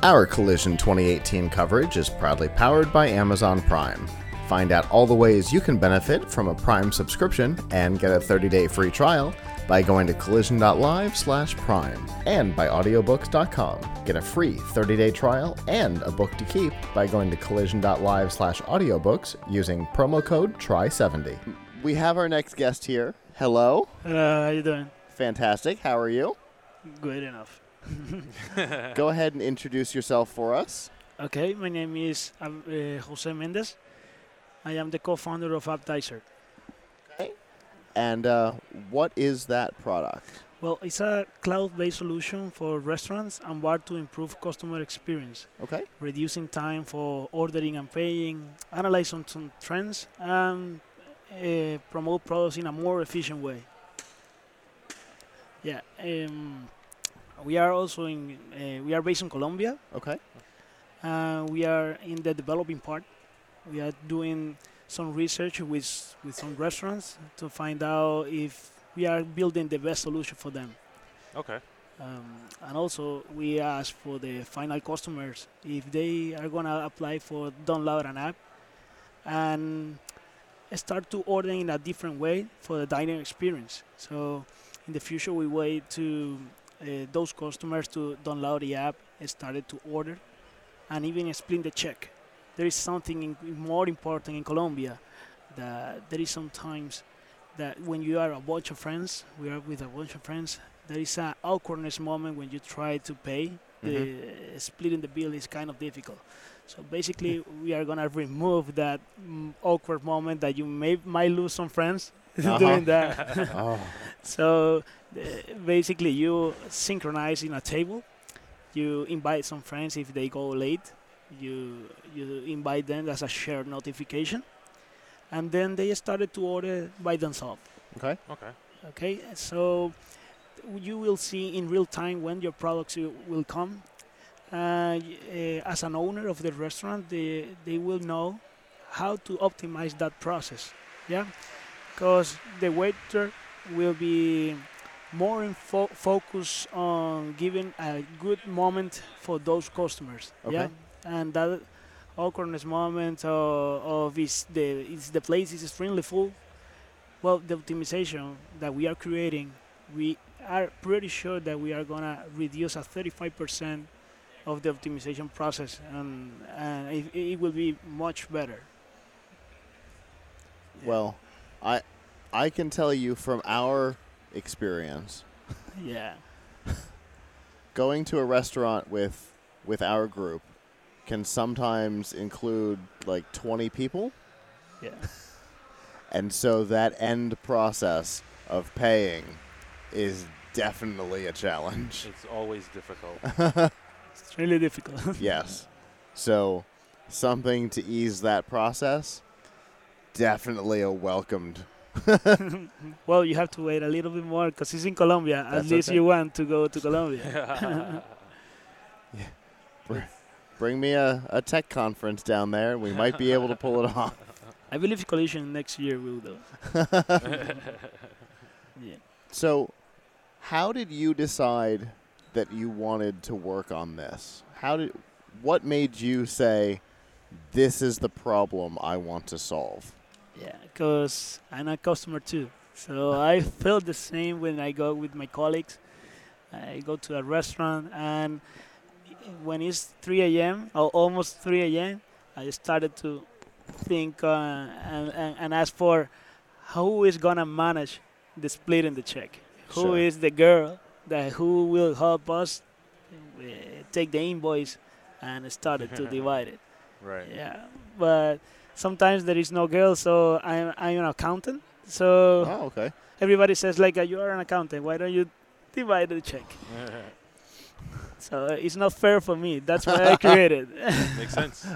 Our Collision 2018 coverage is proudly powered by Amazon Prime. Find out all the ways you can benefit from a Prime subscription and get a 30-day free trial by going to collision.live/prime and by audiobooks.com. Get a free 30-day trial and a book to keep by going to collision.live/audiobooks using promo code TRY70. We have our next guest here. Hello. How you doing? Fantastic. How are you? Good enough. Go ahead and introduce yourself for us. Okay, my name is Jose Mendez. I am the co-founder of Appetizer. Okay. And what is that product? Well, it's a cloud-based solution for restaurants and bars to improve customer experience. Okay. Reducing time for ordering and paying, analyze some trends, and promote products in a more efficient way. Yeah. We are also we are based in Colombia. Okay. We are in the developing part. We are doing some research with some restaurants to find out if we are building the best solution for them. Okay. And also, we ask for the final customers if they are going to apply for download an app and start to order in a different way for the dining experience. So in the future, we wait to those customers to download the app and started to order and even split the check. There is something more important in Colombia, that there is sometimes that when you are a bunch of friends, we are with a bunch of friends, there is an awkwardness moment when you try to pay. The splitting the bill is kind of difficult. So basically, we are going to remove that awkward moment that you might lose some friends doing that. So basically, you synchronize in a table. You invite some friends if they go late. You invite them as a shared notification. And then they started to order by themselves. Okay. Okay, so you will see in real time when your products will come. As an owner of the restaurant, they will know how to optimize that process. Yeah, because the waiter will be more in focus on giving a good moment for those customers. Okay. Yeah, and that awkwardness moment of is the place is extremely full. Well, the optimization that we are creating, we are pretty sure that we are gonna reduce a 35% of the optimization process, and it will be much better. Well, I can tell you from our experience, Yeah. going to a restaurant with our group can sometimes include like 20 people. Yeah. And so that end process of paying is definitely a challenge. It's always difficult. It's really difficult. Yes. So something to ease that process, definitely a welcomed. Well, you have to wait a little bit more because it's in Colombia. That's At least okay. you want to go to Colombia. Bring me a tech conference down there, and we might be able to pull it off. I believe Collision next year will do. Yeah. So, how did you decide that you wanted to work on this? What made you say, this is the problem I want to solve? Yeah, because I'm a customer too. So I feel the same when I go with my colleagues. I go to a restaurant, and when it's 3 a.m. or almost 3 a.m., I started to think and ask for who is going to manage the split in the check. Who Sure. is the girl who will help us take the invoice and started to divide it. Right. Yeah, but sometimes there is no girl, so I'm an accountant. So Oh, okay. everybody says like, you are an accountant. Why don't you divide the check? So it's not fair for me. That's why I created. Makes sense.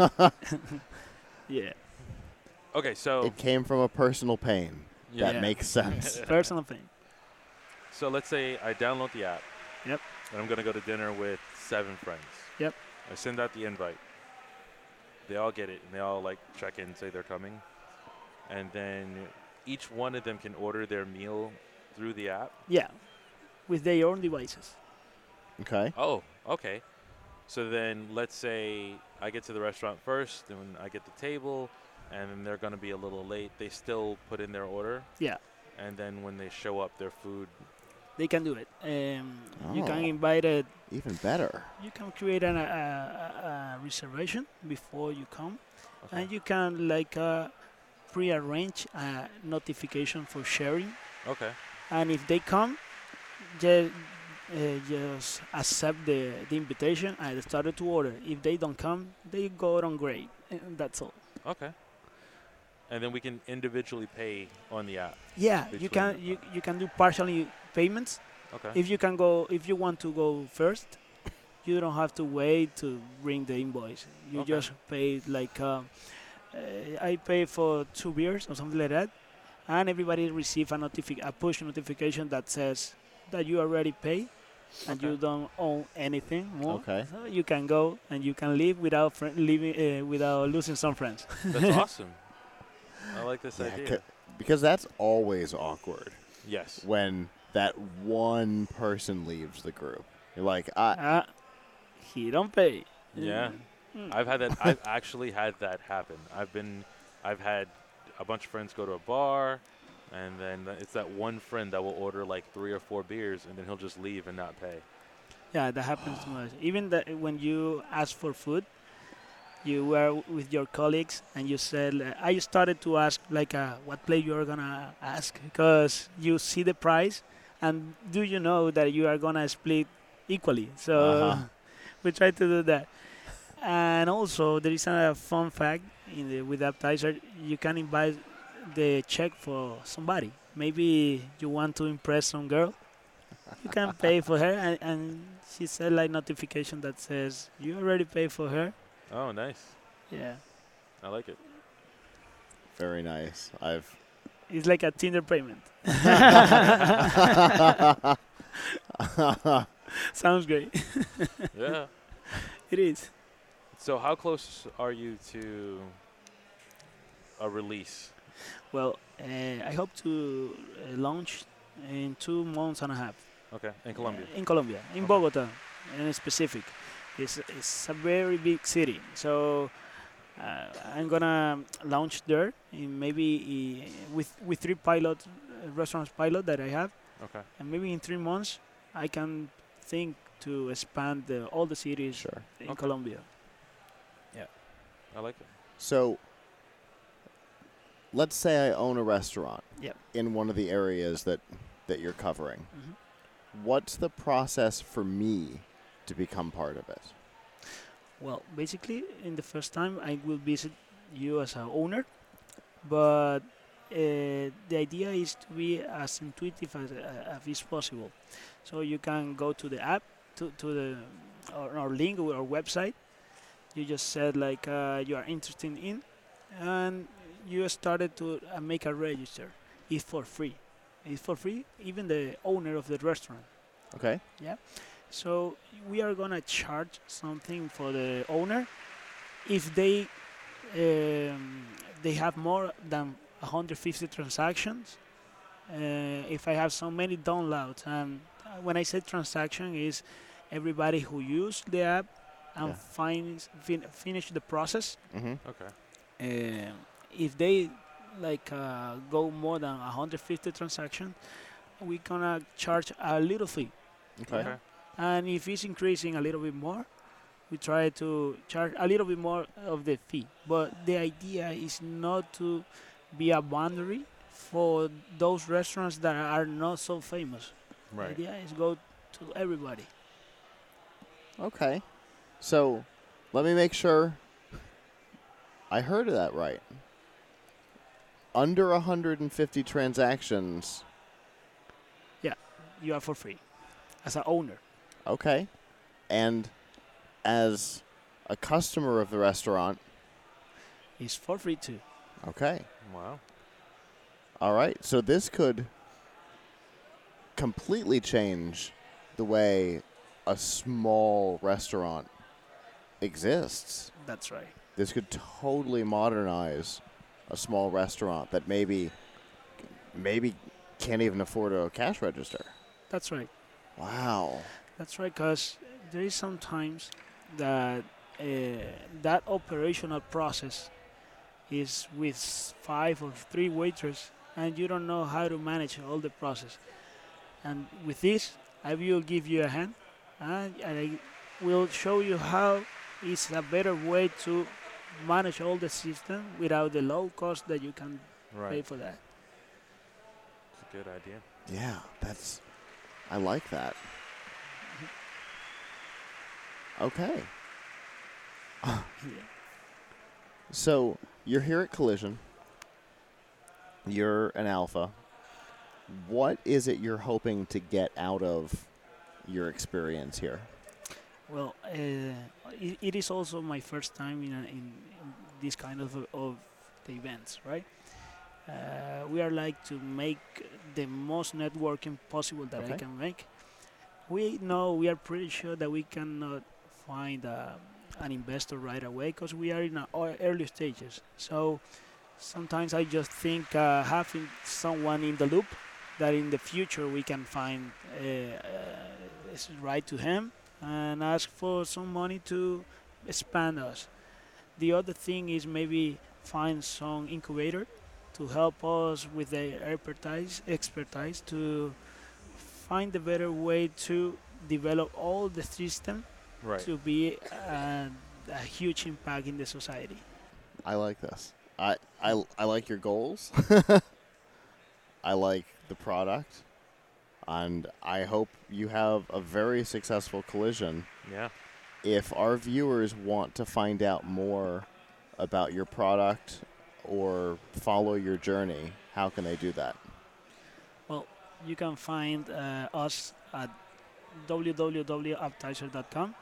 Yeah, Okay, so It came from a personal pain. yeah. That makes sense. personal thing. So let's say I download the app. Yep. And I'm gonna go to dinner with 7 friends. Yep. I send out the invite. They all get it, and they all like check in, say they're coming, and then each one of them can order their meal through the app. Yeah, with their own devices. Okay. Oh, okay. So then, let's say I get to the restaurant first, and when I get the table, and then they're going to be a little late. They still put in their order, Yeah, and then when they show up, their food. they can do it. You can Oh. invite it. Even better. You can create a reservation before you come, Okay. and you can like pre-arrange a notification for sharing. Okay. And if they come, just, just accept the invitation and started to order. If they don't come, they go on grade. And that's all. Okay. And then we can individually pay on the app. Yeah, Between- you can do partially payments. Okay. If you want to go first, you don't have to wait to bring the invoice. You Okay. just pay like I pay for 2 beers or something like that, and everybody receive a push notification that says that you already pay, and Okay. you don't own anything more. Okay. So you can go and you can leave without without losing some friends. That's awesome. I like this Yeah, idea. because that's always awkward Yes. when that one person leaves the group. You're like, He don't pay. Yeah. Mm. I've had that. I've actually had that happen. I've had a bunch of friends go to a bar, and then it's that one friend that will order like 3 or 4 beers, and then he'll just leave and not pay. Yeah, that happens too much. Even that when you ask for food, you were with your colleagues and you said, I started to ask like what plate you are gonna ask because you see the price and do you know that you are gonna split equally. So Uh-huh. we try to do that. And also there is a fun fact with appetizer. You can invite the check for somebody. Maybe you want to impress some girl. You can pay for her, and she said like notification that says you already paid for her. Oh, nice. Yeah, I like it. very nice. I've it's like a Tinder payment. Sounds great. Yeah. It is. So how close are you to a release? Well, I hope to launch in 2 months and a half. Okay. In Colombia. In Colombia, in Okay. Bogota, in specific. It's a very big city, so I'm gonna launch there in maybe with 3 restaurants pilot that I have, Okay. and maybe in 3 months I can think to expand all the cities sure. in Okay. Colombia. I like it. So, let's say I own a restaurant Yep. in one of the areas that you're covering. Mhm. What's the process for me to become part of it? Well, basically, in the first time I will visit you as an owner, but the idea is to be as intuitive as is possible. So you can go to the app, to the our link or our website. You just said like you are interested in, and you started to make a register. It's for free. It's for free. Even the owner of the restaurant. Okay. So we are gonna charge something for the owner if they have more than 150 transactions. If I have so many downloads, and when I say transaction, is everybody who used the app and Yeah. finish the process. Mm-hmm. Okay. If they go more than 150 transactions, we're gonna charge a little fee. Okay. Okay. And if it's increasing a little bit more, we try to charge a little bit more of the fee. But the idea is not to be a boundary for those restaurants that are not so famous. Right. The idea is go to everybody. Okay. So, let me make sure I heard that right. Under 150 transactions. You are for free as an owner. Okay. And as a customer of the restaurant. It's for free too. Okay. Wow. All right. So this could completely change the way a small restaurant exists. That's right. This could totally modernize a small restaurant that maybe can't even afford a cash register. That's right. Wow. That's right, because there is sometimes that that operational process is with 5 or 3 waiters, and you don't know how to manage all the process. And with this, I will give you a hand, and I will show you how is a better way to manage all the system without the low cost that you can pay Right. for that. It's a good idea. Yeah, I like that. Okay. Yeah. So you're here at Collision. You're an alpha. What is it you're hoping to get out of your experience here? Well, it is also my first time in this kind of the events, right? We are like to make the most networking possible that I Okay. can make. We know we are pretty sure that we cannot find an investor right away because we are in our early stages. So sometimes I just think having someone in the loop that in the future we can find is right to him and ask for some money to expand us. The other thing is maybe find some incubator to help us with the expertise to find a better way to develop all the system Right. to be a huge impact in the society. I like this. I like your goals. I like the product. And I hope you have a very successful Collision. Yeah. If our viewers want to find out more about your product or follow your journey, how can they do that? Well, you can find us at www.appetizer.com.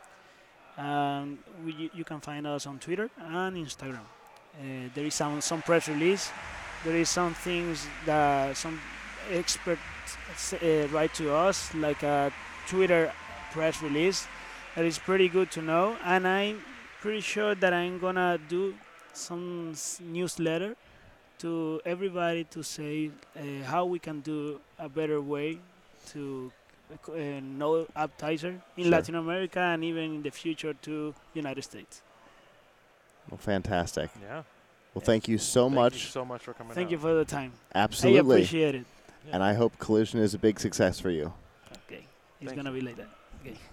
You can find us on Twitter and Instagram. There is some press release. There is some things that some experts write to us, like a Twitter press release. That is pretty good to know. And I'm pretty sure that I'm gonna do some newsletter to everybody to say how we can do a better way to know appetizer in Sure. Latin America and even in the future to United States. Well, fantastic. Yeah. Well, thank you so Thank much. you so much for coming Thank out. you for the time. I Absolutely. appreciate it. Yeah. And I hope Collision is a big success for you. Okay, it's Thank gonna you. be like that. Okay.